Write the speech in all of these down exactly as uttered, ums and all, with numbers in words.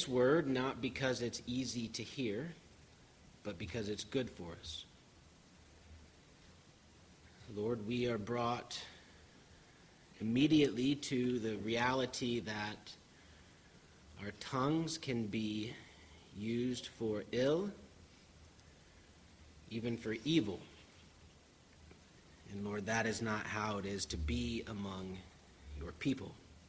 this word not because it's easy to hear, but because it's good for us. Lord, we are brought immediately to the reality that our tongues can be used for ill, even for evil. And Lord, that is not how it is to be among your people.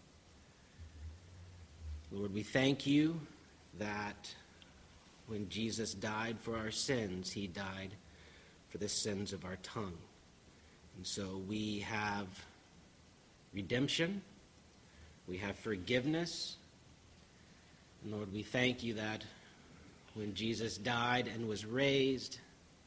Lord, we thank you that when Jesus died for our sins, he died for the sins of our tongue. And so we have redemption, we have forgiveness. And Lord, we thank you that when Jesus died and was raised,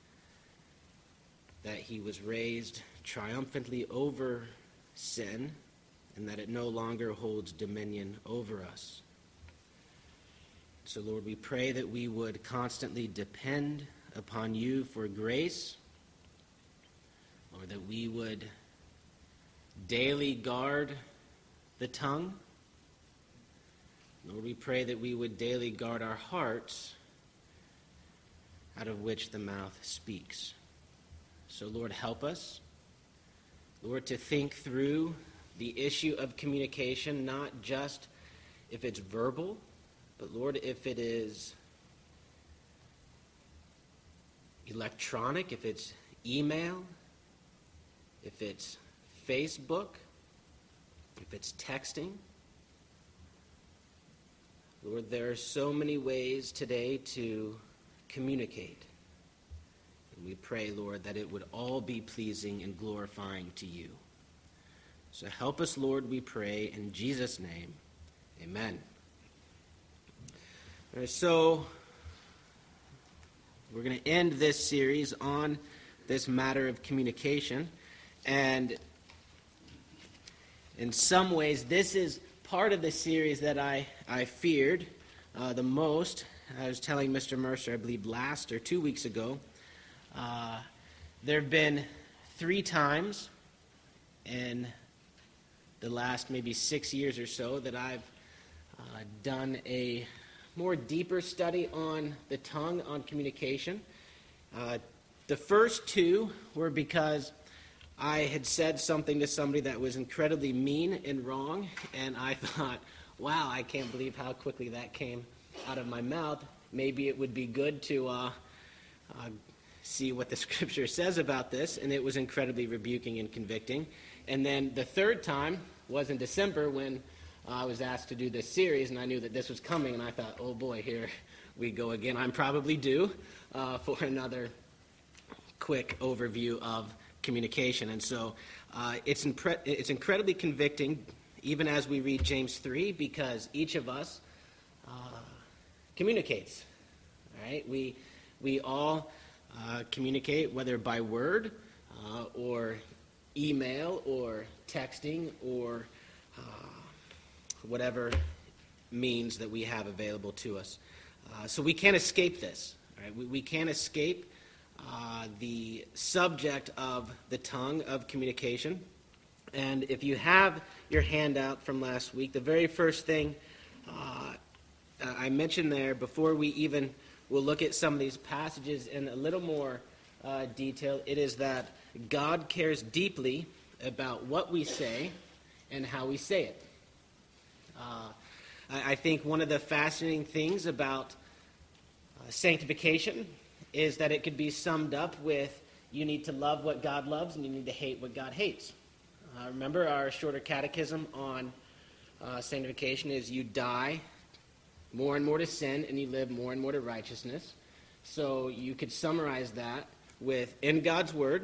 that he was raised triumphantly over sin, and that it no longer holds dominion over us. So, Lord, we pray that we would constantly depend upon you for grace, Lord, that we would daily guard the tongue. Lord, we pray that we would daily guard our hearts, out of which the mouth speaks. So, Lord, help us, Lord, to think through the issue of communication, not just if it's verbal, but, Lord, if it is electronic, if it's email, if it's Facebook, if it's texting. Lord, there are so many ways today to communicate. And we pray, Lord, that it would all be pleasing and glorifying to you. So help us, Lord, we pray, in Jesus' name. Amen. All right, so we're going to end this series on this matter of communication. And in some ways, this is part of the series that I, I feared uh, the most. I was telling Mister Mercer, I believe last or two weeks ago, uh, there have been three times in the last maybe six years or so that I've uh, done a more deeper study on the tongue, on communication. Uh, the first two were because I had said something to somebody that was incredibly mean and wrong, and I thought, wow, I can't believe how quickly that came out of my mouth. Maybe it would be good to uh, uh, see what the Scripture says about this, and it was incredibly rebuking and convicting. And then the third time was in December when uh, I was asked to do this series, and I knew that this was coming, and I thought, oh boy, here we go again. I'm probably due uh, for another quick overview of communication. And so uh, it's, impre- it's incredibly convicting, even as we read James three, because each of us uh, communicates. All right? We, we all uh, communicate, whether by word uh, or email or texting or uh, whatever means that we have available to us. Uh, so we can't escape this. All right? We, we can't escape Uh, the subject of the tongue, of communication. And if you have your handout from last week, the very first thing uh, I mentioned there, before we even will look at some of these passages in a little more uh, detail, it is that God cares deeply about what we say and how we say it. Uh, I, I think one of the fascinating things about uh, sanctification is that it could be summed up with, you need to love what God loves and you need to hate what God hates. Uh, remember our shorter catechism on uh, sanctification is you die more and more to sin and you live more and more to righteousness. So you could summarize that with, in God's Word,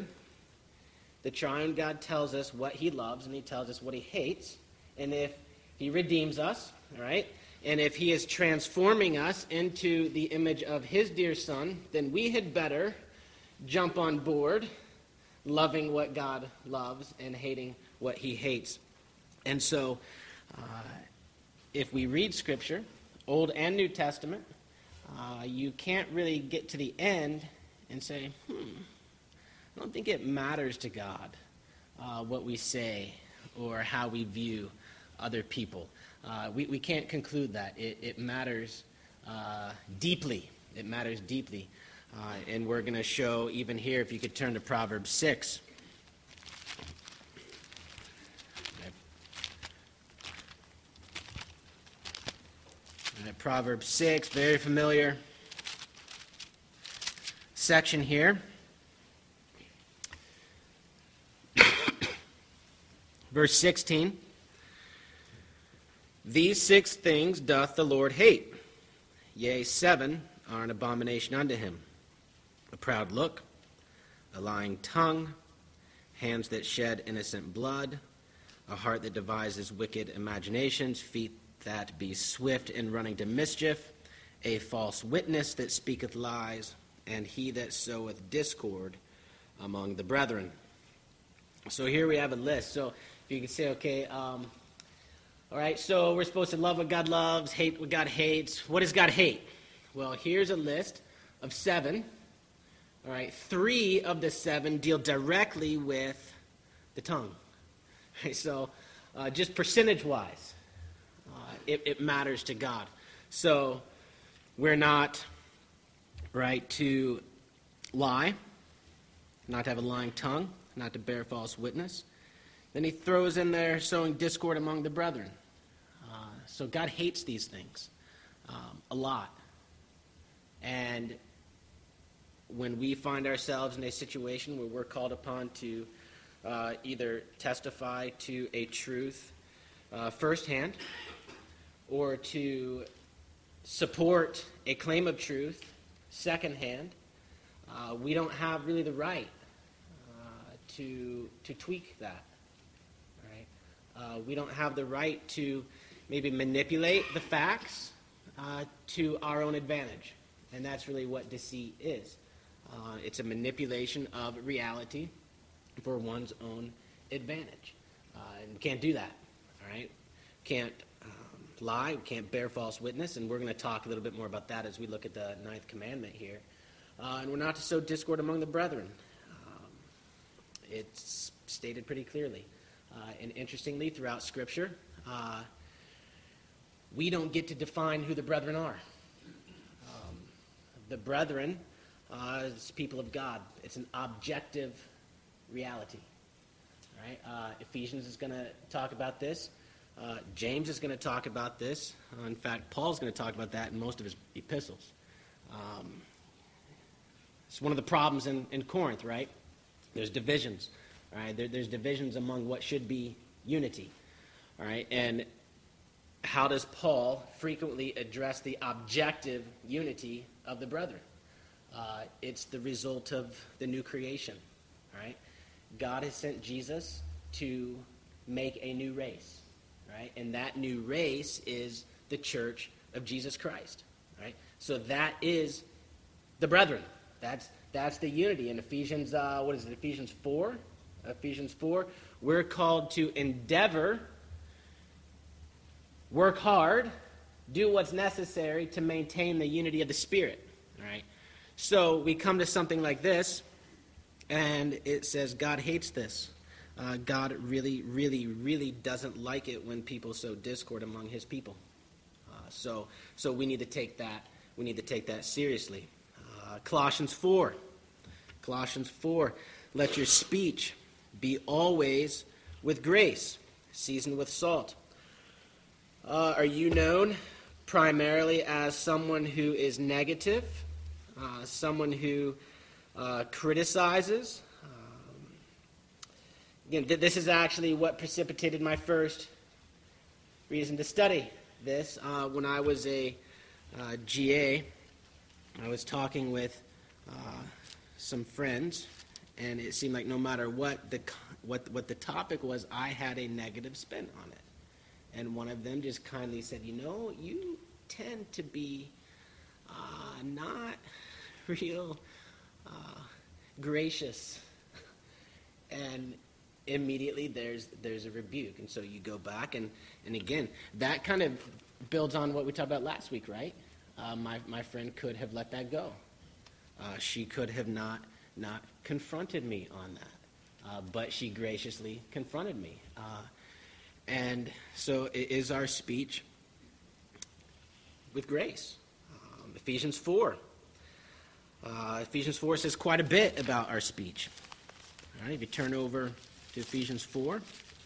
the triune God tells us what he loves and he tells us what he hates. And if he redeems us, all right, and if he is transforming us into the image of his dear Son, then we had better jump on board, loving what God loves and hating what he hates. And so, uh, if we read Scripture, Old and New Testament, uh, you can't really get to the end and say, hmm, I don't think it matters to God uh, what we say or how we view other people. Uh, we, we can't conclude that. It, it matters uh, deeply. It matters deeply. Uh, and we're going to show even here, if you could turn to Proverbs six. All right, Proverbs six, very familiar section here. Verse sixteen. These six things doth the Lord hate. Yea, seven are an abomination unto him. A proud look, a lying tongue, hands that shed innocent blood, a heart that devises wicked imaginations, feet that be swift in running to mischief, a false witness that speaketh lies, and he that soweth discord among the brethren. So here we have a list. So if you could say, okay, um, all right, so we're supposed to love what God loves, hate what God hates. What does God hate? Well, here's a list of seven. All right, three of the seven deal directly with the tongue. Okay, so uh, just percentage-wise, uh, it, it matters to God. So we're not, right, to lie, not to have a lying tongue, not to bear false witness. Then he throws in there sowing discord among the brethren. Uh, so God hates these things um, a lot. And when we find ourselves in a situation where we're called upon to uh, either testify to a truth uh, firsthand or to support a claim of truth secondhand, uh, we don't have really the right uh, to to tweak that. Right? Uh, we don't have the right to maybe manipulate the facts uh, to our own advantage, and that's really what deceit is. Uh, it's a manipulation of reality for one's own advantage. Uh, and we can't do that, all right? Can't um, lie, we can't bear false witness, and we're going to talk a little bit more about that as we look at the ninth commandment here. Uh, and we're not to sow discord among the brethren. Um, it's stated pretty clearly. Uh, and interestingly, throughout Scripture, uh, we don't get to define who the brethren are. Um, the brethren Uh, it's people of God. It's an objective reality. Right? Uh, Ephesians is going to talk about this. Uh, James is going to talk about this. Uh, in fact, Paul's going to talk about that in most of his epistles. Um, it's one of the problems in, in Corinth, right? There's divisions. Right? There, there's divisions among what should be unity. All right? And how does Paul frequently address the objective unity of the brethren? Uh, it's the result of the new creation, right? God has sent Jesus to make a new race, right? And that new race is the church of Jesus Christ, right? So that is the brethren. That's that's the unity. In Ephesians, uh, what is it, Ephesians four? Ephesians four, we're called to endeavor, work hard, do what's necessary to maintain the unity of the Spirit, right? So we come to something like this, and it says God hates this. Uh, God really, really, really doesn't like it when people sow discord among his people. Uh, so, so we need to take that. We need to take that seriously. Uh, Colossians four. Colossians four. Let your speech be always with grace, seasoned with salt. Uh, are you known primarily as someone who is negative? Uh, someone who uh, criticizes. Um, again, th- this is actually what precipitated my first reason to study this. Uh, when I was a uh, G A, I was talking with uh, some friends, and it seemed like no matter what the what what the topic was, I had a negative spin on it. And one of them just kindly said, "You know, you tend to be uh, not." real uh, gracious." And immediately there's there's a rebuke. And so you go back, and, and again, that kind of builds on what we talked about last week, right? Uh, my, my friend could have let that go. Uh, she could have not, not confronted me on that. Uh, but she graciously confronted me. Uh, and so it is our speech with grace. Ephesians four. Uh, Ephesians four says quite a bit about our speech. All right, if you turn over to Ephesians four.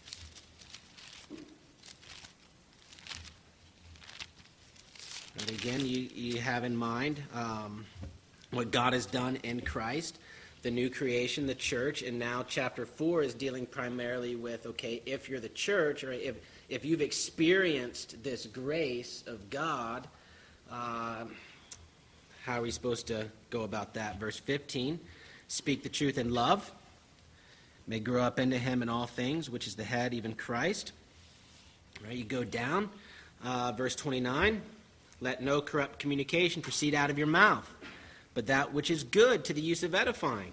And again, you, you have in mind um, what God has done in Christ, the new creation, the church, and now chapter four is dealing primarily with, okay, if you're the church, or if, if you've experienced this grace of God, uh, how are we supposed to go about that? Verse fifteen, speak the truth in love, may grow up into him in all things, which is the head, even Christ. All right, you go down, uh, verse twenty-nine, let no corrupt communication proceed out of your mouth, but that which is good to the use of edifying,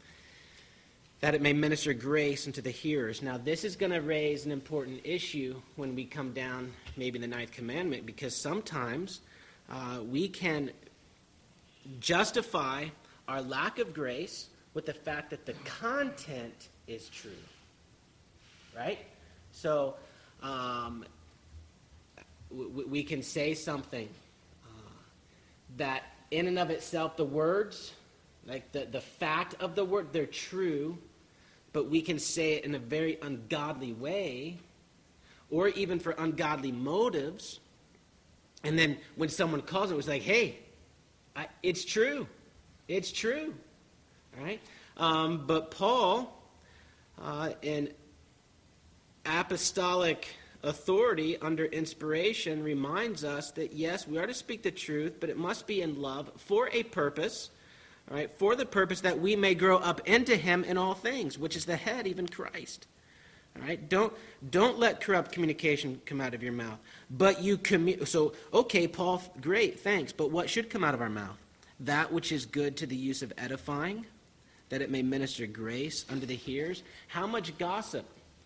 that it may minister grace unto the hearers. Now, this is going to raise an important issue when we come down maybe the ninth commandment, because sometimes uh, we can justify our lack of grace with the fact that the content is true. Right? So, um, w- we can say something uh, that in and of itself, the words, like the, the fact of the word, they're true, but we can say it in a very ungodly way, or even for ungodly motives. And then when someone calls it, it's like, hey, I, it's true. It's true. All right? Um, but Paul, uh, in apostolic authority under inspiration, reminds us that, yes, we are to speak the truth, but it must be in love for a purpose, all right, for the purpose that we may grow up into him in all things, which is the head, even Christ. All right, don't don't let corrupt communication come out of your mouth. But you commu- so okay, Paul, great, thanks. But what should come out of our mouth? That which is good to the use of edifying, that it may minister grace unto the hearers. How much gossip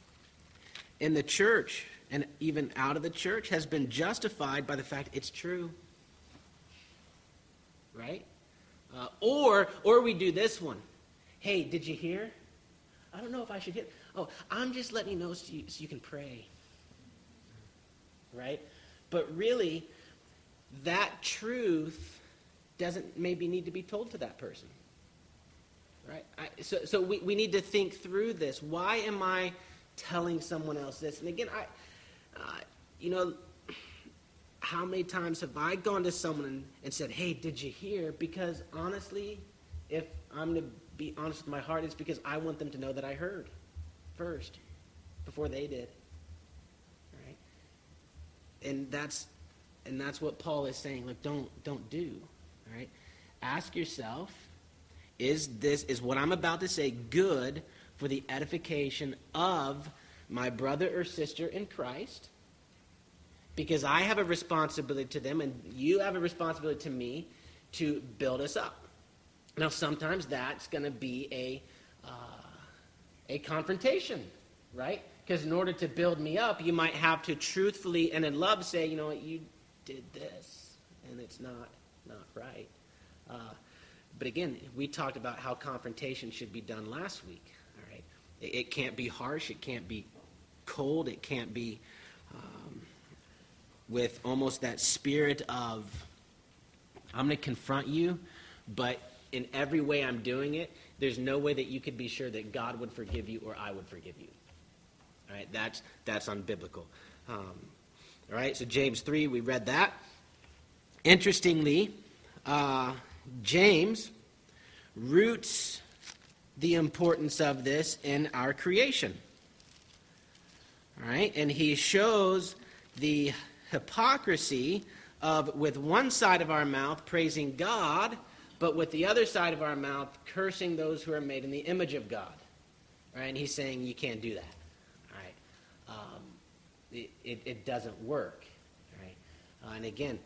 in the church and even out of the church has been justified by the fact it's true, right? Uh, or or we do this one. Hey, did you hear? I don't know if I should hear. Oh, I'm just letting you know so you, so you can pray. Right? But really, that truth doesn't maybe need to be told to that person. Right? I, so so we, we need to think through this. Why am I telling someone else this? And again, I, uh, you know, how many times have I gone to someone and, and said, hey, did you hear? Because honestly, if I'm to be honest with my heart, it's because I want them to know that I heard first, before they did. Right? And that's and that's what Paul is saying. Look, don't don't do. All right? Ask yourself, is this is what I'm about to say good for the edification of my brother or sister in Christ? Because I have a responsibility to them, and you have a responsibility to me to build us up. Now, sometimes that's going to be a uh, a confrontation, right? Because in order to build me up, you might have to truthfully and in love say, you know what, you did this, and it's not not right. Uh, but again, we talked about how confrontation should be done last week. All right, it, it can't be harsh, it can't be cold, it can't be um, with almost that spirit of, I'm going to confront you, but in every way I'm doing it, there's no way that you could be sure that God would forgive you or I would forgive you. All right, that's that's unbiblical. Um, all right, so James three, we read that. Interestingly, uh, James roots the importance of this in our creation. All right, and he shows the hypocrisy of, with one side of our mouth praising God, but with the other side of our mouth cursing those who are made in the image of God. Right? And he's saying you can't do that. Right? Um, it, it, it doesn't work. Right? Uh, and again,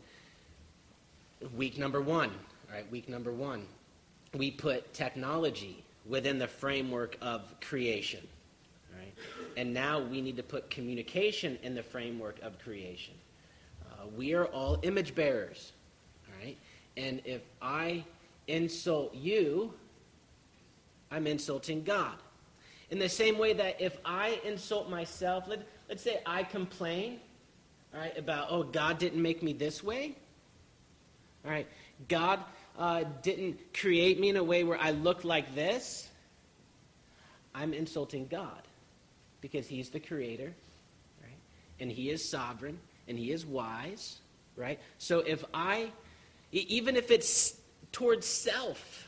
week number one. Right? Week number one. We put technology within the framework of creation. Right? And now we need to put communication in the framework of creation. Uh, we are all image bearers. Right? And if I insult you, I'm insulting God. In the same way that if I insult myself, let, let's say I complain, right, about, oh, God didn't make me this way, All right, God uh, didn't create me in a way where I look like this. I'm insulting God because he's the creator, right? And he is sovereign, and he is wise, right? So if I, e- even if it's towards self,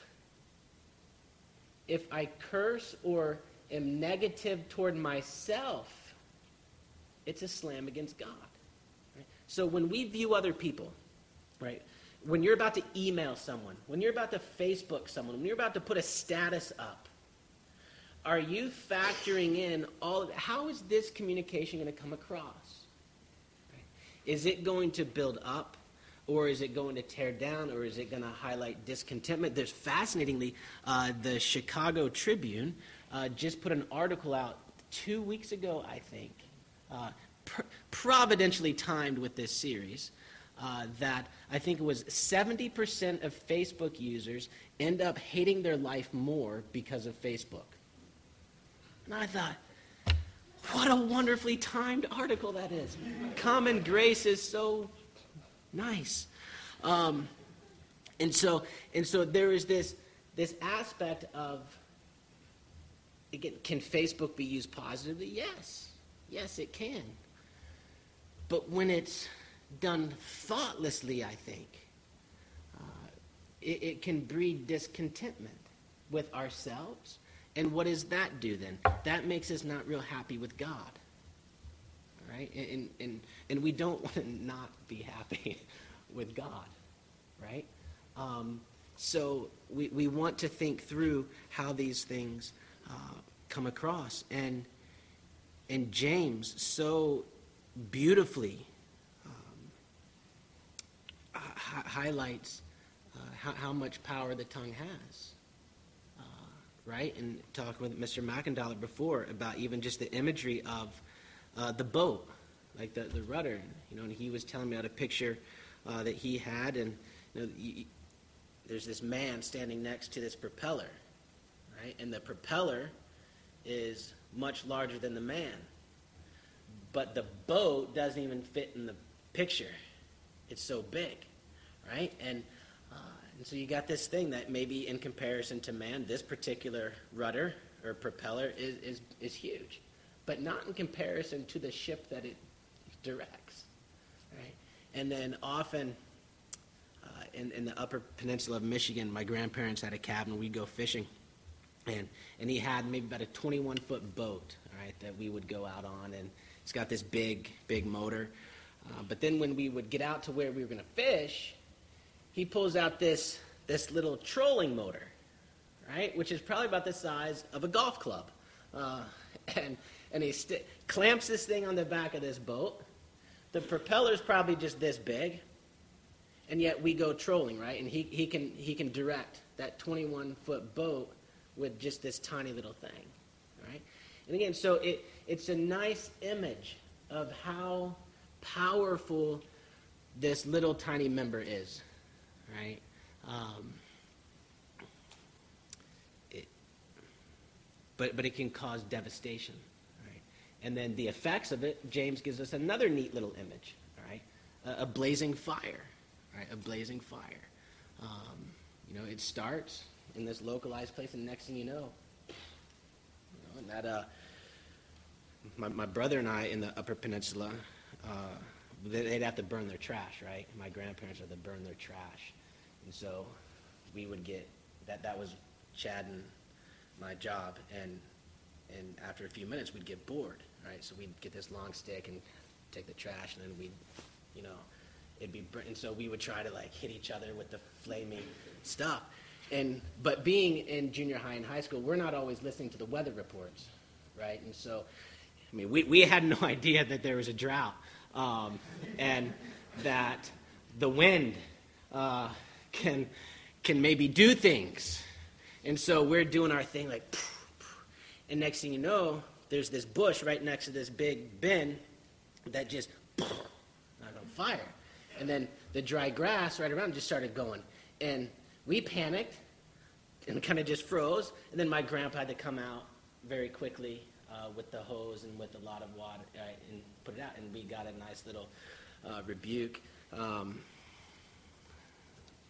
if I curse or am negative toward myself, it's a slam against God. Right? So when we view other people, right, when you're about to email someone, when you're about to Facebook someone, when you're about to put a status up, are you factoring in all of, how is this communication going to come across? Right? Is it going to build up, or is it going to tear down, or is it going to highlight discontentment? There's fascinatingly, uh, the Chicago Tribune uh, just put an article out two weeks ago, I think, uh, pr- providentially timed with this series, uh, that I think it was seventy percent of Facebook users end up hating their life more because of Facebook. And I thought, what a wonderfully timed article that is. Common grace is so nice. Um, and so and so there is this this aspect of, again, can Facebook be used positively? Yes. Yes, it can. But when it's done thoughtlessly, I think, uh, it, it can breed discontentment with ourselves. And what does that do then? That makes us not real happy with God. All right? And, and, and we don't want to not be happy with God. Right? Um, so we, we want to think through how these things uh, come across. And, and James so beautifully um, h- highlights uh, how, how much power the tongue has. Right? And talking with Mister McIndoller before about even just the imagery of uh, the boat, like the, the rudder. You know, and he was telling me about a picture uh, that he had, and you know, you, there's this man standing next to this propeller, right? And the propeller is much larger than the man, but the boat doesn't even fit in the picture. It's so big, right? And uh, And so you got this thing that maybe in comparison to man, this particular rudder or propeller is, is, is huge, but not in comparison to the ship that it directs, right? And then often uh, in, in the Upper Peninsula of Michigan, my grandparents had a cabin. We'd go fishing, and and he had maybe about a twenty-one foot boat, right, that we would go out on, and it's got this big, big motor. Uh, but then when we would get out to where we were going to fish, he pulls out this this little trolling motor, right, which is probably about the size of a golf club. Uh, and and he st- clamps this thing on the back of this boat. The propeller's probably just this big, and yet we go trolling, right? And he, he can he can direct that twenty-one foot boat with just this tiny little thing, right? And again, so it it's a nice image of how powerful this little tiny member is. Right? Um, it, but but it can cause devastation. Right? And then the effects of it, James gives us another neat little image. Right? A, a blazing fire. Right? A blazing fire. Um, you know, it starts in this localized place, and next thing you know, you know, and that uh, my my brother and I in the Upper Peninsula, uh, they'd have to burn their trash. Right? My grandparents had to burn their trash. And so we would get, that that was Chad and my job, and and after a few minutes we'd get bored, right? So we'd get this long stick and take the trash, and then we'd, you know, it'd be, and so we would try to like hit each other with the flaming stuff. And, but being in junior high and high school, we're not always listening to the weather reports, right? And so, I mean, we, we had no idea that there was a drought, um, and that the wind, uh, can can maybe do things. And so we're doing our thing like, and next thing you know, there's this bush right next to this big bin that just on fire. And then the dry grass right around just started going. And we panicked and kind of just froze. And then my grandpa had to come out very quickly uh, with the hose and with a lot of water uh, and put it out. And we got a nice little uh, rebuke. Um,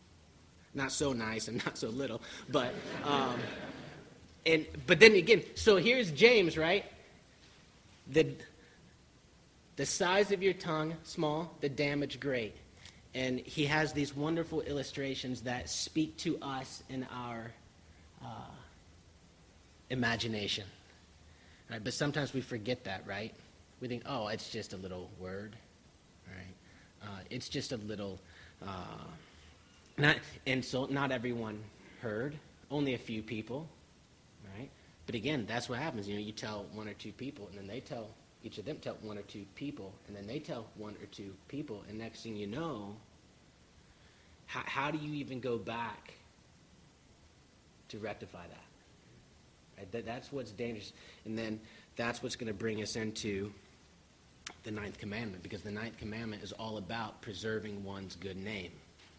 Not so nice and not so little, but um, and but then again, so here's James, right? The the size of your tongue, small, the damage great. And he has these wonderful illustrations that speak to us in our uh, imagination. Right? But sometimes we forget that, right? We think, oh, it's just a little word, right? Uh, it's just a little, uh, not, and so not everyone heard, only a few people, right? But again, that's what happens. You know, you tell one or two people, and then they tell, each of them tell one or two people, and then they tell one or two people, and next thing you know, how, how do you even go back to rectify that? Right? That, that's what's dangerous. And then that's what's going to bring us into the ninth commandment, because the ninth commandment is all about preserving one's good name.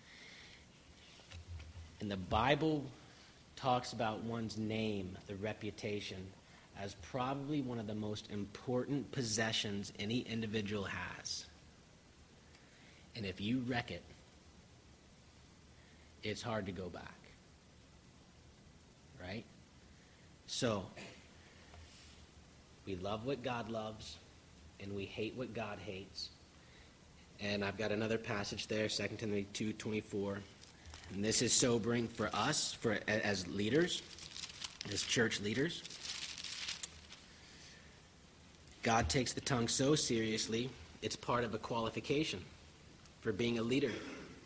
And the Bible talks about one's name, the reputation, as probably one of the most important possessions any individual has. And if you wreck it, it's hard to go back. Right? So, we love what God loves, and we hate what God hates. And I've got another passage there, Second Timothy two twenty-four. And this is sobering for us, for as leaders, as church leaders. God takes the tongue so seriously, it's part of a qualification for being a leader.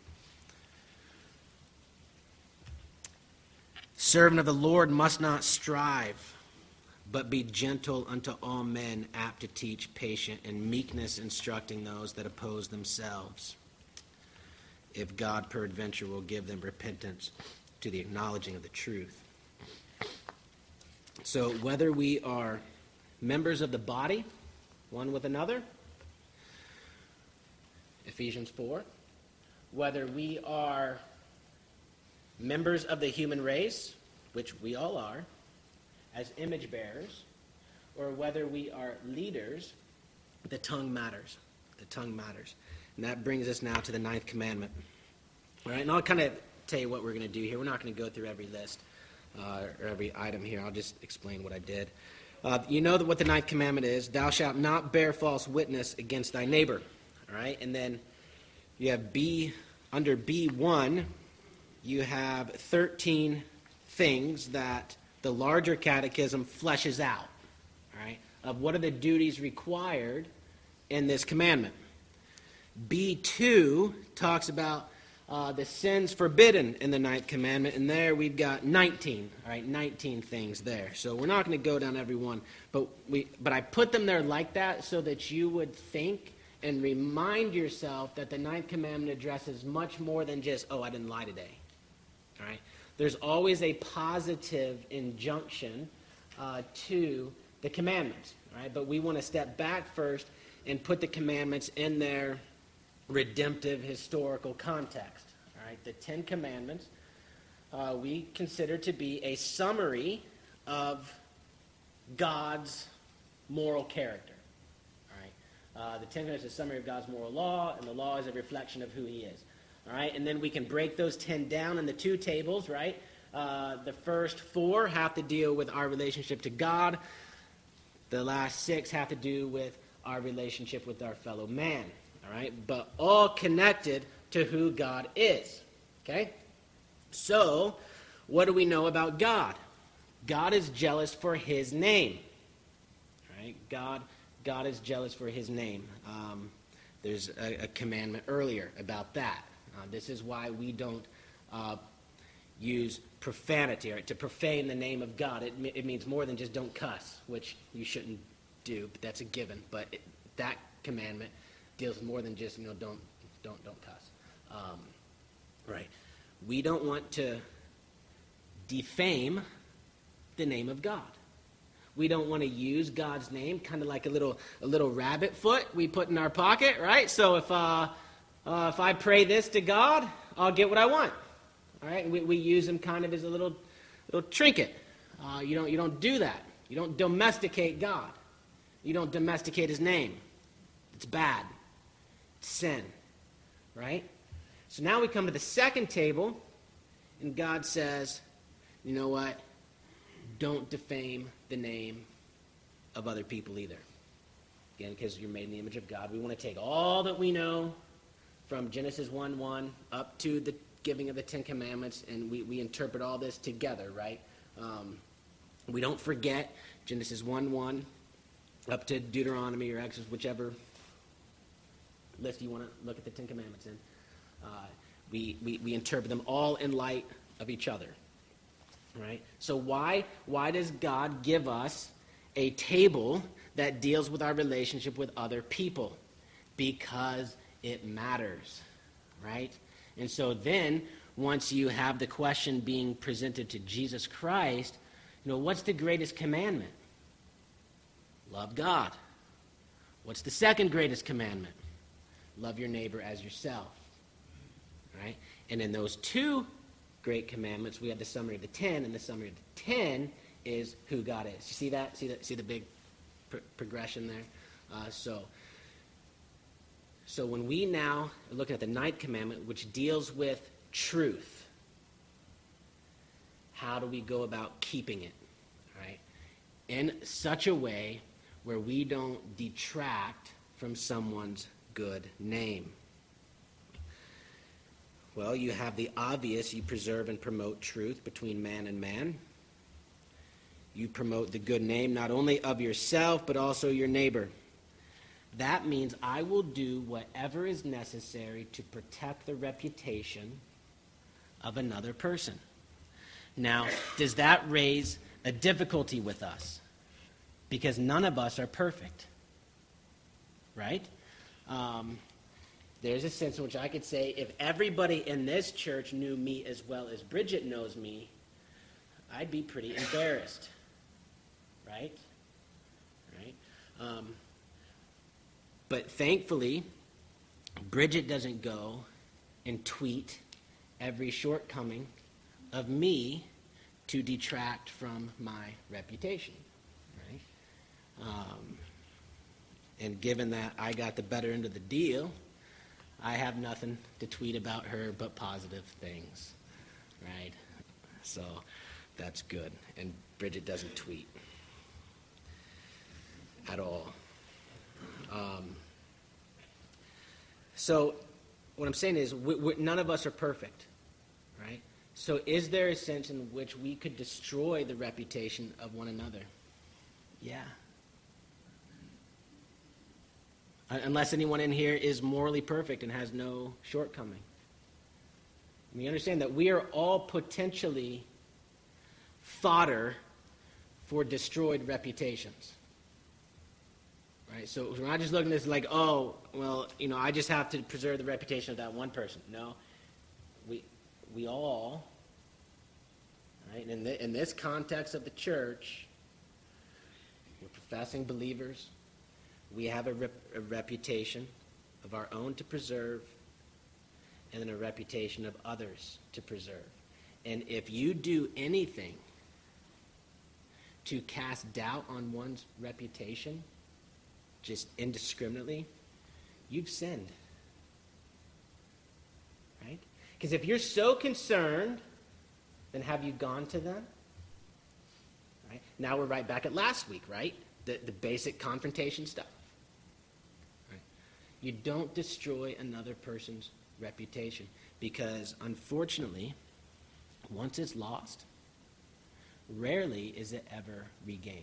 Servant of the Lord must not strive, but be gentle unto all men, apt to teach, patient, and meekness instructing those that oppose themselves, if God peradventure will give them repentance to the acknowledging of the truth. So whether we are members of the body, one with another, Ephesians four, whether we are members of the human race, which we all are, as image bearers, or whether we are leaders, the tongue matters. The tongue matters. And that brings us now to the ninth commandment. All right, and I'll kind of tell you what we're going to do here. We're not going to go through every list uh, or every item here. I'll just explain what I did. Uh, you know that what the ninth commandment is. Thou shalt not bear false witness against thy neighbor. All right, and then you have B, under B one, you have thirteen things that the larger catechism fleshes out, all right, of what are the duties required in this commandment. B two talks about uh, the sins forbidden in the ninth commandment, and there we've got nineteen, all right, nineteen things there. So we're not going to go down every one, but we, but I put them there like that so that you would think and remind yourself that the ninth commandment addresses much more than just, oh, I didn't lie today. All right? There's always a positive injunction uh, to the commandments. All right? But we want to step back first and put the commandments in their redemptive historical context. All right? The Ten Commandments uh, we consider to be a summary of God's moral character. Uh, the Ten Commandments is a summary of God's moral law, and the law is a reflection of who he is. All right, and then we can break those ten down into two tables, right? Uh, the first four have to deal with our relationship to God. The last six have to do with our relationship with our fellow man, all right? But all connected to who God is, okay? So, what do we know about God? God is jealous for his name, all right? God God is jealous for his name. Um, there's a, a commandment earlier about that. Uh, this is why we don't uh, use profanity, right? To profane the name of God. It, it means more than just don't cuss, which you shouldn't do, but that's a given. But it, that commandment deals with more than just, you know, don't don't don't cuss. Um, right. We don't want to defame the name of God. We don't want to use God's name, kind of like a little a little rabbit foot we put in our pocket, right? So if uh, uh, if I pray this to God, I'll get what I want. All right, and we, we use him kind of as a little little trinket. Uh, you don't you don't do that. You don't domesticate God. You don't domesticate his name. It's bad. It's sin, right? So now we come to the second table, And God says, you know what? Don't defame the name of other people either. Again, because you're made in the image of God. We want to take all that we know from Genesis one one up to the giving of the Ten Commandments, and we, we interpret all this together, right? Um, we don't forget Genesis one one up to Deuteronomy or Exodus, whichever list you want to look at the Ten Commandments in. Uh, we, we, we interpret them all in light of each other, right? So why, why does God give us a table that deals with our relationship with other people? Because it matters, right? And so then, once you have the question being presented to Jesus Christ, you know, what's the greatest commandment? Love God. What's the second greatest commandment? Love your neighbor as yourself, right? And in those two great commandments, we have the summary of the ten, and the summary of the ten is who God is. You see that? See that? See the big pr- progression there? Uh, so, so when we now are looking at the ninth commandment, which deals with truth, how do we go about keeping it, right? In such a way where we don't detract from someone's good name. Well, you have the obvious. You preserve and promote truth between man and man. You promote the good name not only of yourself, but also your neighbor. That means I will do whatever is necessary to protect the reputation of another person. Now, does that raise a difficulty with us? Because none of us are perfect, right? Um, there's a sense in which I could say, if everybody in this church knew me as well as Bridget knows me, I'd be pretty embarrassed, right? Right? Um, but thankfully, Bridget doesn't go and tweet every shortcoming of me to detract from my reputation, right? Um, and given that I got the better end of the deal, I have nothing to tweet about her but positive things, right? So that's good. And Bridget doesn't tweet at all. Um, so what I'm saying is we, we, none of us are perfect, right? So is there a sense in which we could destroy the reputation of one another? Yeah. Unless anyone in here is morally perfect and has no shortcoming. We understand that we are all potentially fodder for destroyed reputations. Right? So we're not just looking at this like, oh, well, you know, I just have to preserve the reputation of that one person. No. We we all, right, in, the, in this context of the church, we're professing believers. We have a, rep, a reputation of our own to preserve and then a reputation of others to preserve. And if you do anything to cast doubt on one's reputation, just indiscriminately, you've sinned. Right? Because if you're so concerned, then have you gone to them? Right? Now we're right back at last week, right? The, the basic confrontation stuff. Right? You don't destroy another person's reputation because, unfortunately, once it's lost, rarely is it ever regained.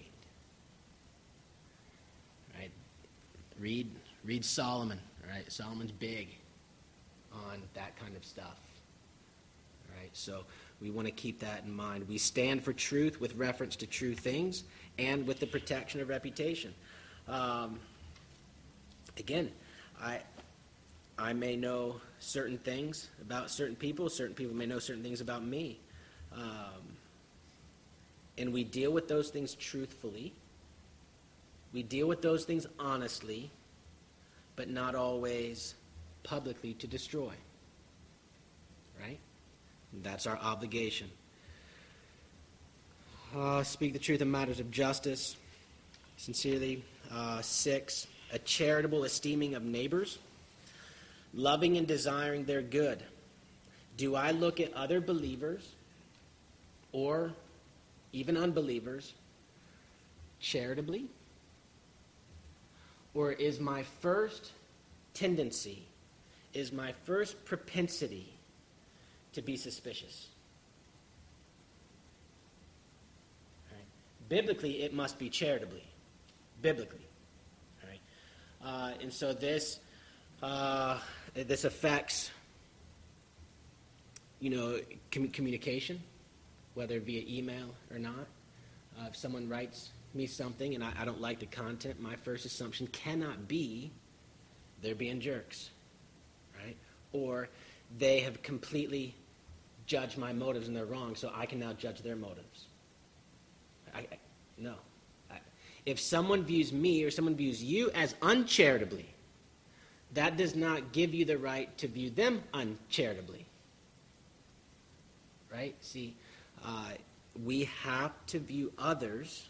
Right? Read, read Solomon. Right? Solomon's big on that kind of stuff. Right? So we want to keep that in mind. We stand for truth with reference to true things and with the protection of reputation. Um, again, I I may know certain things about certain people. Certain people may know certain things about me. Um, and we deal with those things truthfully. We deal with those things honestly, but not always publicly to destroy. Right? And that's our obligation. Uh, speak the truth in matters of justice. Sincerely. Uh, six, a charitable esteeming of neighbors. Loving and desiring their good. Do I look at other believers or even unbelievers charitably? Or is my first tendency, is my first propensity to be suspicious? Right. Biblically, it must be charitably. Biblically. Right. Uh, and so this, uh, this affects, you know, com- communication, whether via email or not. Uh, if someone writes me something and I, I don't like the content, my first assumption cannot be they're being jerks, right? Or they have completely judged my motives and they're wrong, so I can now judge their motives. I, I, no. I, if someone views me or someone views you as uncharitably, that does not give you the right to view them uncharitably. Right? See, uh, we have to view others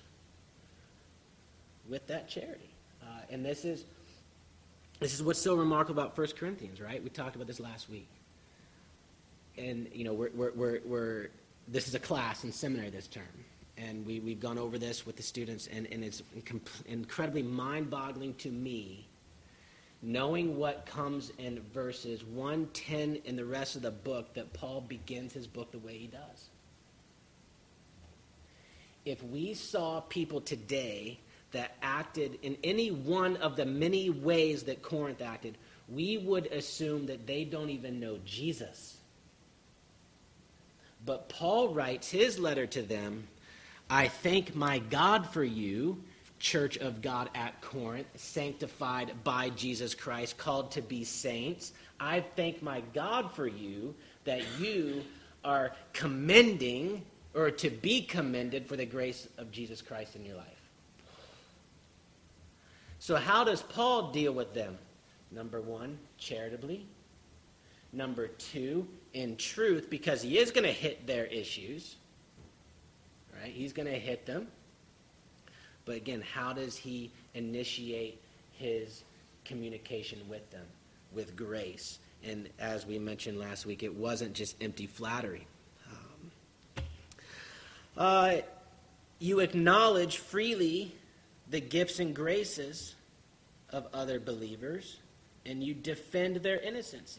with that charity. Uh, and this is this is what's so remarkable about First Corinthians, right? We talked about this last week. And, you know, we're, we're, we're, we're this is a class in seminary this term. And we, we've gone over this with the students, and, and it's inc- incredibly mind-boggling to me knowing what comes in verses one, ten, and the rest of the book, that Paul begins his book the way he does. If we saw people today that acted in any one of the many ways that Corinth acted, we would assume that they don't even know Jesus. But Paul writes his letter to them, I thank my God for you, church of God at Corinth, sanctified by Jesus Christ, called to be saints. I thank my God for you that you are commending, or to be commended for the grace of Jesus Christ in your life. So how does Paul deal with them? Number one, charitably. Number two, in truth, because he is going to hit their issues. Right? He's going to hit them. But again, how does he initiate his communication with them? With grace. And as we mentioned last week, it wasn't just empty flattery. Um, uh, you acknowledge freely the gifts and graces of other believers, and you defend their innocency.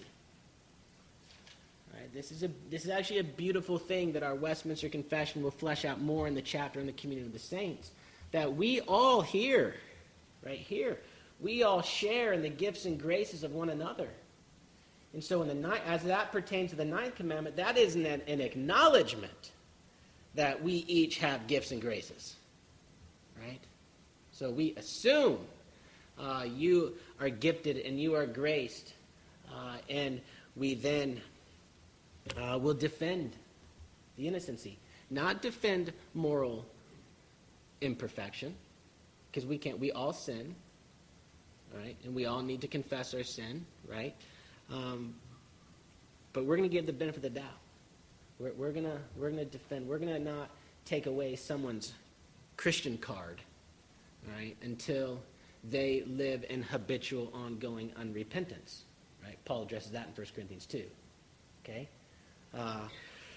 Right? This is a this is actually a beautiful thing that our Westminster Confession will flesh out more in the chapter on the communion of the saints. That we all here, right here, we all share in the gifts and graces of one another. And so in the ni- as that pertains to the ninth commandment, that is an, an acknowledgement that we each have gifts and graces. Right? So we assume uh, you are gifted and you are graced. Uh, and we then uh, will defend the innocency. Not defend moral imperfection, because we can't. We all sin, right? And we all need to confess our sin, right? Um, but we're going to give the benefit of the doubt. We're, we're gonna we're gonna defend. We're gonna not take away someone's Christian card, right? Until they live in habitual, ongoing unrepentance, right? Paul addresses that in First Corinthians two. Okay, uh,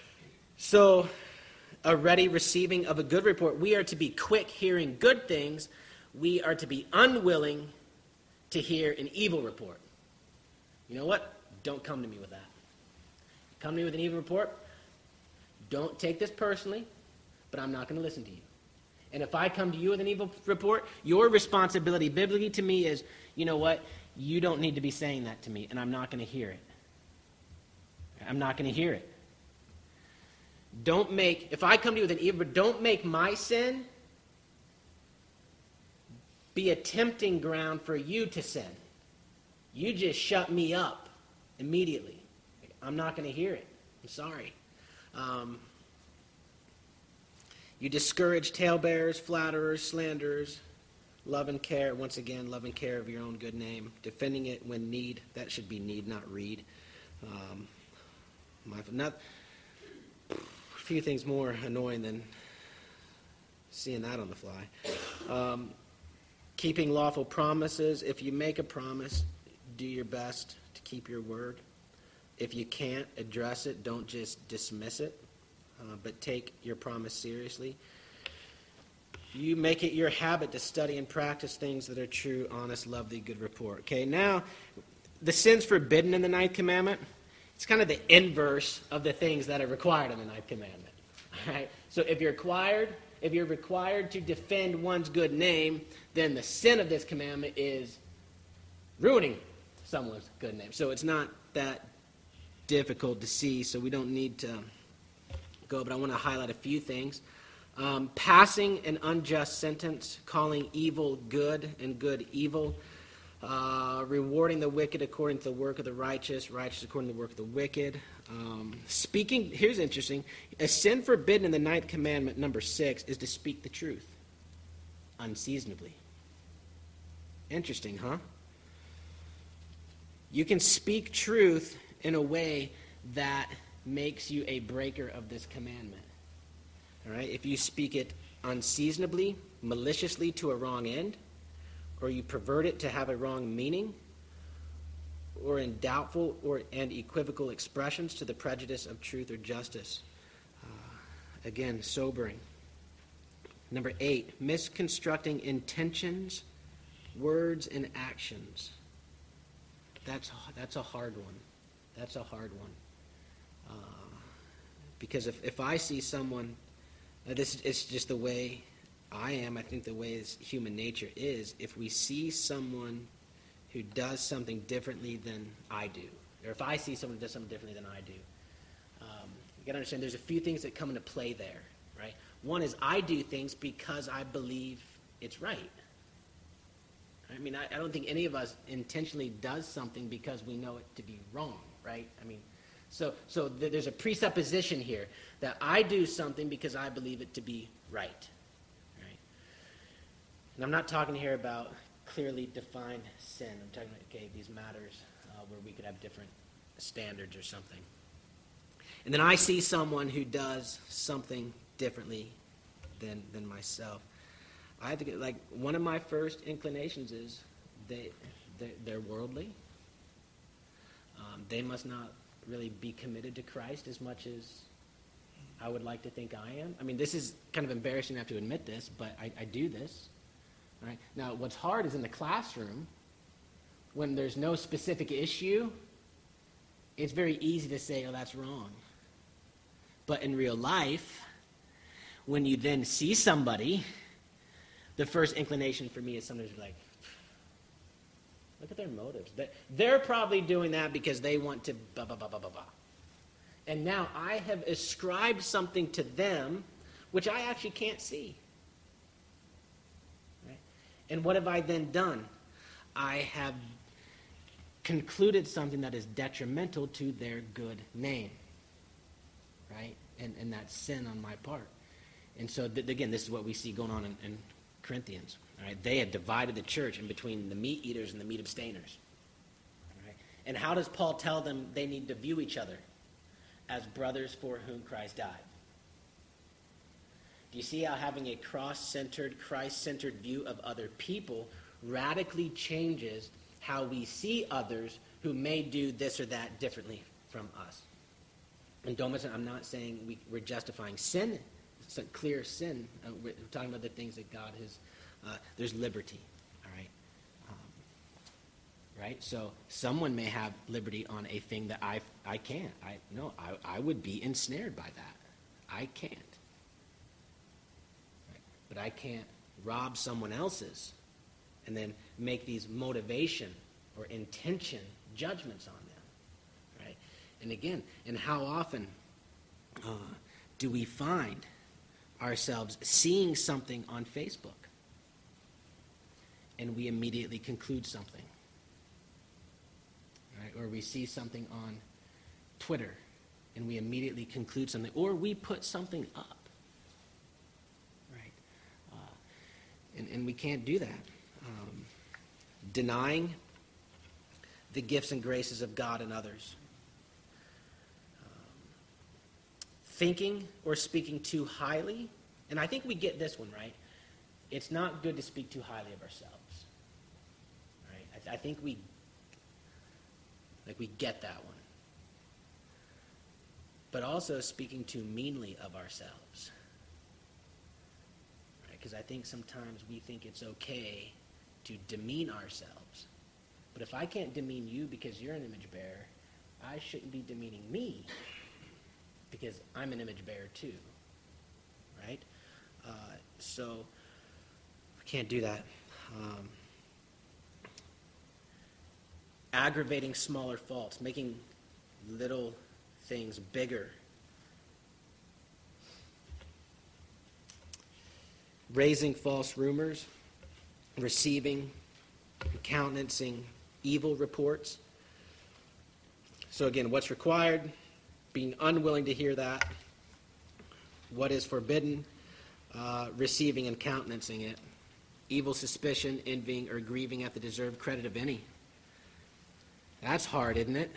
so. A ready receiving of a good report. We are to be quick hearing good things. We are to be unwilling to hear an evil report. You know what? Don't come to me with that. Come to me with an evil report. Don't take this personally, but I'm not going to listen to you. And if I come to you with an evil report, your responsibility biblically to me is, you know what? You don't need to be saying that to me, and I'm not going to hear it. I'm not going to hear it. Don't make, if I come to you with an evil, don't make my sin be a tempting ground for you to sin. You just shut me up immediately. I'm not going to hear it. I'm sorry. Um, you discourage talebearers, flatterers, slanderers. Love and care, once again, love and care of your own good name. Defending it when need. That should be need, not read. Um, my, not... Few things more annoying than seeing that on the fly. Um, keeping lawful promises. If you make a promise, do your best to keep your word. if you can't address it, don't just dismiss it, uh, but take your promise seriously. You make it your habit to study and practice things that are true, honest, lovely, good report. Okay, now, the sins forbidden in the ninth commandment, it's kind of the inverse of the things that are required in the ninth commandment. All right? So if you're required, if you're required to defend one's good name, then the sin of this commandment is ruining someone's good name. So it's not that difficult to see, so we don't need to go, but I want to highlight a few things. Um, passing an unjust sentence, calling evil good and good evil, uh, rewarding the wicked according to the work of the righteous, righteous according to the work of the wicked. Um, speaking, here's interesting, a sin forbidden in the ninth commandment, number six, is to speak the truth unseasonably. Interesting, huh? You can speak truth in a way that makes you a breaker of this commandment. All right? If you speak it unseasonably, maliciously to a wrong end, or you pervert it to have a wrong meaning, or in doubtful or and equivocal expressions to the prejudice of truth or justice. Uh, again, sobering. Number eight, misconstructing intentions, words, and actions. That's that's a hard one. That's a hard one. Uh, because if, if I see someone, uh, this it's just the way I am, I think the way is human nature is, if we see someone who does something differently than I do, or if I see someone who does something differently than I do, um, you got to understand there's a few things that come into play there, right? One is I do things because I believe it's right. I mean, I, I don't think any of us intentionally does something because we know it to be wrong, right? I mean, so so th- there's a presupposition here that I do something because I believe it to be right, right? And I'm not talking here about clearly defined sin. I'm talking about, okay, these matters uh, where we could have different standards or something. And then I see someone who does something differently than than myself. I have to get, like, one of my first inclinations is they, they're, they're worldly. Um, they must not really be committed to Christ as much as I would like to think I am. I mean, this is kind of embarrassing to have to admit this, but I, I do this. Right? Now, what's hard is in the classroom, when there's no specific issue, it's very easy to say, oh, that's wrong. But in real life, when you then see somebody, the first inclination for me is sometimes like, look at their motives. They're probably doing that because they want to blah, blah, blah, blah, blah, blah. And now I have ascribed something to them which I actually can't see. Right? And what have I then done? I have concluded something that is detrimental to their good name. Right? And, and that's sin on my part. And so, th- again, this is what we see going on in, in Corinthians. All right? They have divided the church in between the meat eaters and the meat abstainers. All right? And how does Paul tell them they need to view each other? As brothers for whom Christ died. Do you see how having a cross-centered, Christ-centered view of other people radically changes how we see others who may do this or that differently from us? And don't miss it, I'm not saying we, we're justifying sin. It's a clear sin. Uh, we're talking about the things that God has. Uh, there's liberty, all right? Um, right? So someone may have liberty on a thing that I I can't. I no, I, I would be ensnared by that. I can't. Right? But I can't rob someone else's and then make these motivation or intention judgments on them. Right? And again, and how often uh, do we find ourselves seeing something on Facebook and we immediately conclude something? Right? Or we see something on Twitter and we immediately conclude something, or we put something up. Right? Uh, and, and we can't do that. Um, denying the gifts and graces of God and others. Thinking or speaking too highly, and I think we get this one, right? It's not good to speak too highly of ourselves. Right? I, th- I think we, like, we get that one. but also speaking too meanly of ourselves. Because right? I think sometimes we think it's okay to demean ourselves. But if I can't demean you because you're an image bearer, I shouldn't be demeaning me because I'm an image bearer too. Right? Uh, so we can't do that. Um, aggravating smaller faults, making little things bigger. Raising false rumors, receiving, countenancing evil reports. So again, what's required? Being unwilling to hear that. What is forbidden? Uh, receiving and countenancing it. Evil suspicion, envying, or grieving at the deserved credit of any. That's hard, isn't it?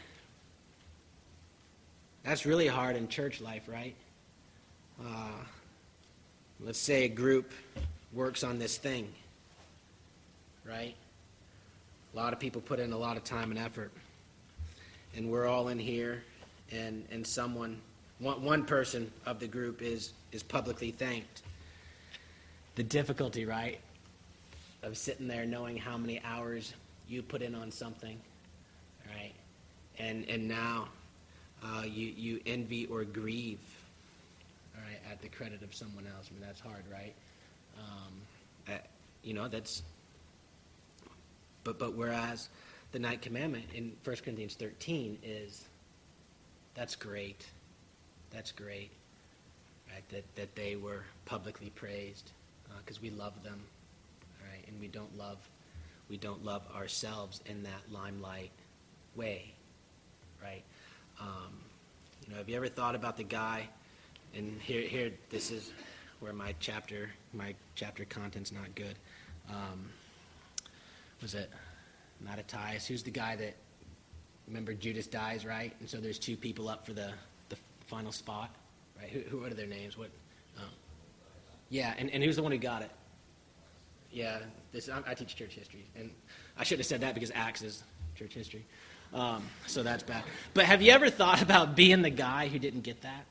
That's really hard in church life, right? Uh, let's say a group works on this thing, right? A lot of people put in a lot of time and effort. And we're all in here, and, and someone, one, one person of the group is, is publicly thanked. The difficulty, right, of sitting there knowing how many hours you put in on something, right? And and now uh, you, you envy or grieve, all right, at the credit of someone else. I mean, that's hard, right? Um, uh, you know, that's... But but whereas the ninth commandment in First Corinthians thirteen is, that's great. That's great. Right? That that they were publicly praised because uh, we love them, right? And we don't love we don't love ourselves in that limelight way, right? Um, you know, have you ever thought about the guy? And here here this is where my chapter my chapter content's not good. Um, was it Mattathias? Who's the guy that, remember Judas dies, right? And so there's two people up for the, the final spot, right? Who, who what are their names? What? Um, yeah, and, and who's the one who got it? Yeah, this I, I teach church history, and I should have said that because Acts is church history. Um, so that's bad. But have you ever thought about being the guy who didn't get that?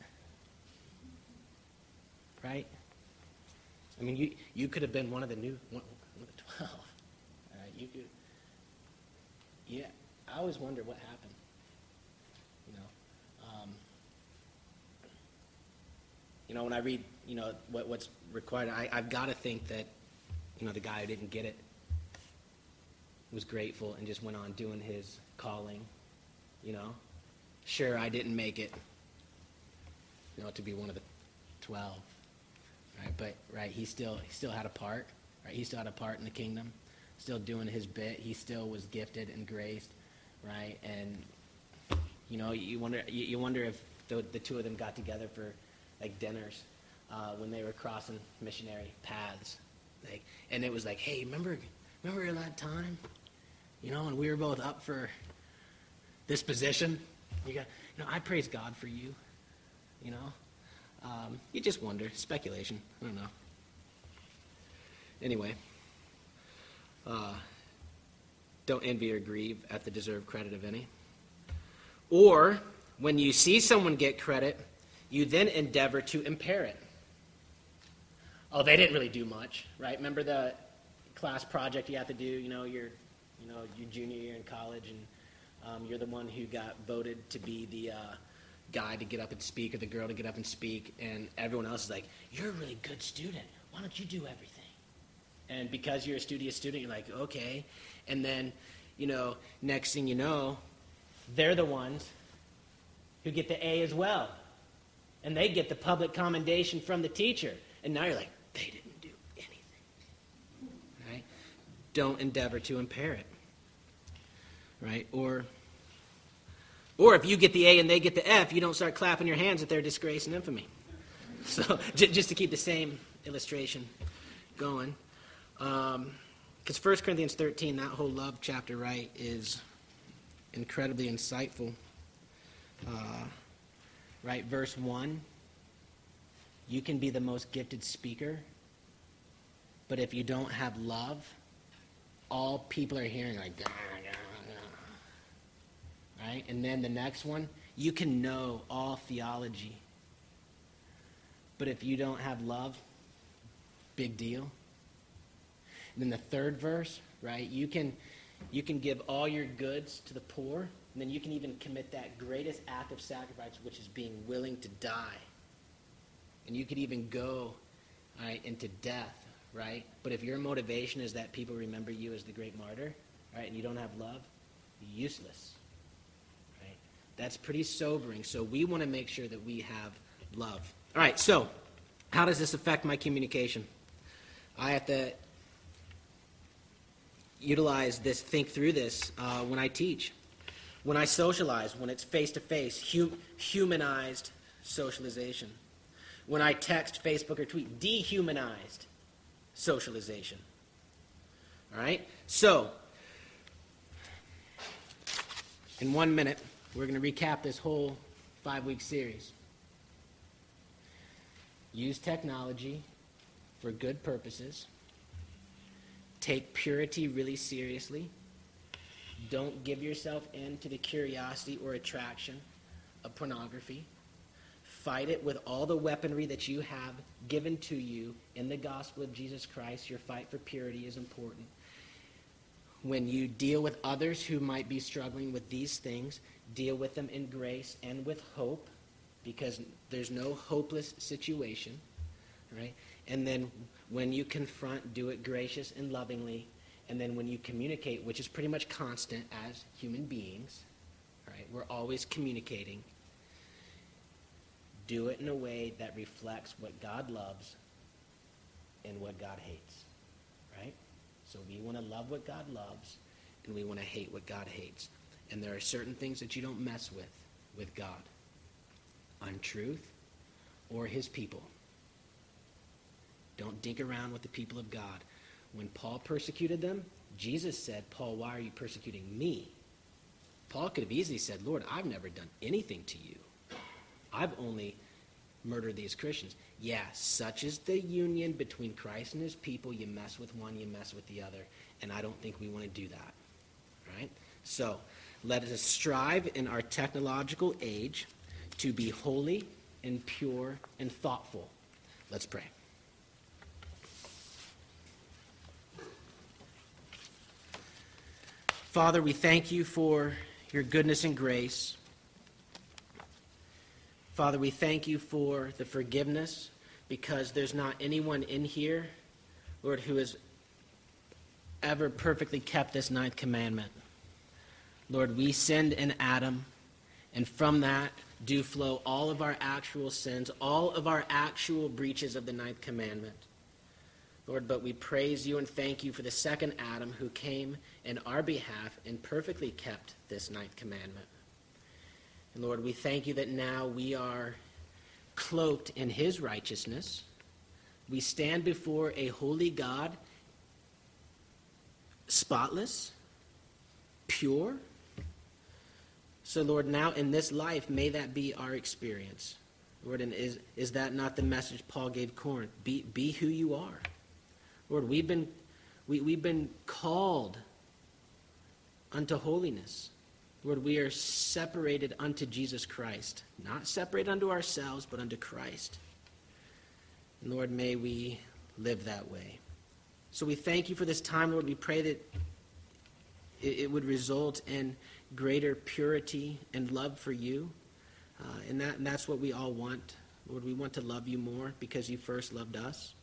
Right? I mean, you you could have been one of the new one, one of the twelve. You could, yeah. I always wonder what happened. You know, um, you know when I read, you know, what, what's required, I, I've got to think that, you know, the guy who didn't get it was grateful and just went on doing his calling. You know, sure, I didn't make it, you know, to be one of the twelve, right? But right, he still he still had a part, right? He still had a part in the kingdom. Still doing his bit. He still was gifted and graced, right? And you know, you wonder you, you wonder if the, the two of them got together for like dinners uh, when they were crossing missionary paths, like, and it was like, hey, remember, remember that time, you know, and we were both up for this position. You got, you know, I praise God for you, you know. Um, you just wonder, speculation. I don't know. Anyway. Uh, don't envy or grieve at the deserved credit of any. Or, when you see someone get credit, you then endeavor to impair it. Oh, they didn't really do much, right? Remember the class project you have to do? You know, you're, you know, your junior year in college, and um, you're the one who got voted to be the uh, guy to get up and speak, or the girl to get up and speak, and everyone else is like, "You're a really good student. Why don't you do everything?" And because you're a studious student, you're like, okay. And then, you know, next thing you know, they're the ones who get the A as well. And they get the public commendation from the teacher. And now you're like, they didn't do anything. Right? Don't endeavor to impair it. Right? Or, or if you get the A and they get the F, you don't start clapping your hands at their disgrace and infamy. So just to keep the same illustration going. Because um, First Corinthians thirteen, that whole love chapter, right, is incredibly insightful. Uh, right, verse one, you can be the most gifted speaker, but if you don't have love, all people are hearing like, gah, gah, gah. Right? And then the next one, You can know all theology. But if you don't have love, big deal. And then the third verse, right? You can, you can give all your goods to the poor, and then you can even commit that greatest act of sacrifice, which is being willing to die. And you could even go right, into death, right? But if your motivation is that people remember you as the great martyr, right, and you don't have love, you're useless, right? That's pretty sobering. So we want to make sure that we have love. All right, so how does this affect my communication? I have to utilize this, think through this uh, when I teach, when I socialize, when it's face-to-face, hum- humanized socialization. When I text, Facebook, or tweet, dehumanized socialization. All right? So, in one minute, we're going to recap this whole five-week series. Use technology for good purposes. Take purity really seriously. Don't give yourself in to the curiosity or attraction of pornography. Fight it with all the weaponry that you have given to you in the gospel of Jesus Christ. Your fight for purity is important. When you deal with others who might be struggling with these things, deal with them in grace and with hope, because there's no hopeless situation, right? And then when you confront, do it gracious and lovingly. And then when you communicate, which is pretty much constant as human beings, right? We're always communicating. Do it in a way that reflects what God loves and what God hates, right? So we want to love what God loves, and we want to hate what God hates. And there are certain things that you don't mess with, with God. Untruth or his people. Don't dink around with the people of God. When Paul persecuted them, Jesus said, Paul, why are you persecuting me? Paul could have easily said, Lord, I've never done anything to you. I've only murdered these Christians. Yeah, such is the union between Christ and his people. You mess with one, you mess with the other. And I don't think we want to do that. Right? So, let us strive in our technological age to be holy and pure and thoughtful. Let's pray. Father, we thank you for your goodness and grace. Father, we thank you for the forgiveness, because there's not anyone in here, Lord, who has ever perfectly kept this ninth commandment. Lord, we sinned in Adam, and from that do flow all of our actual sins, all of our actual breaches of the ninth commandment. Lord, but we praise you and thank you for the second Adam who came in our behalf and perfectly kept this ninth commandment. And Lord, we thank you that now we are cloaked in his righteousness. We stand before a holy God, spotless, pure. So Lord, now in this life, may that be our experience. Lord, and is, is that not the message Paul gave Corinth? Be, be who you are. Lord, we've been, we, we've been called unto holiness. Lord, we are separated unto Jesus Christ. Not separated unto ourselves, but unto Christ. And Lord, may we live that way. So we thank you for this time, Lord. We pray that it, it would result in greater purity and love for you. Uh, and, that, and that's what we all want. Lord, we want to love you more because you first loved us.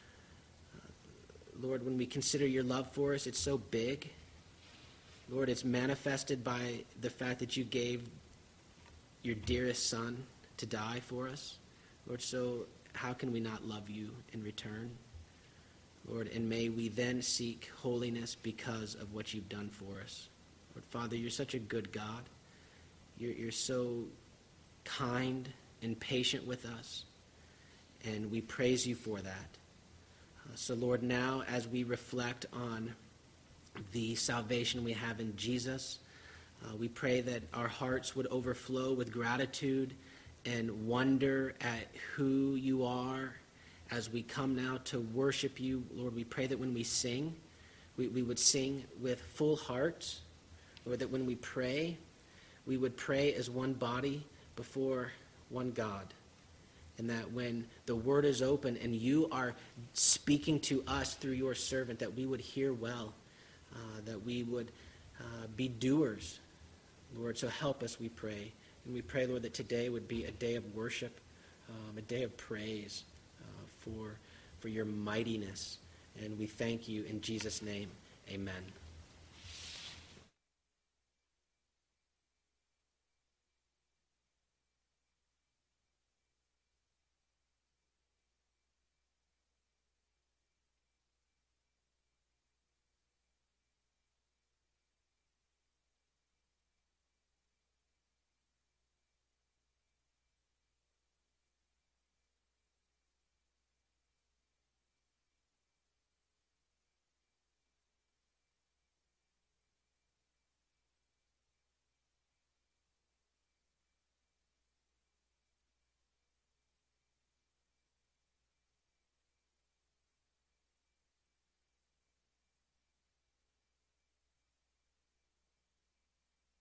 Uh, Lord, when we consider your love for us, it's so big. Lord, it's manifested by the fact that you gave your dearest son to die for us. Lord, so how can we not love you in return? Lord, and may we then seek holiness because of what you've done for us. Lord, Father, you're such a good God. You're, you're so kind and patient with us, and we praise you for that. Uh, so, Lord, now as we reflect on the salvation we have in Jesus, uh, we pray that our hearts would overflow with gratitude and wonder at who you are as we come now to worship you. Lord, we pray that when we sing, we, we would sing with full hearts. Lord, that when we pray, we would pray as one body before one God. And that when the word is open and you are speaking to us through your servant, that we would hear well, uh, that we would uh, be doers. Lord, so help us, we pray. And we pray, Lord, that today would be a day of worship, um, a day of praise uh, for, for your mightiness. And we thank you in Jesus' name. Amen.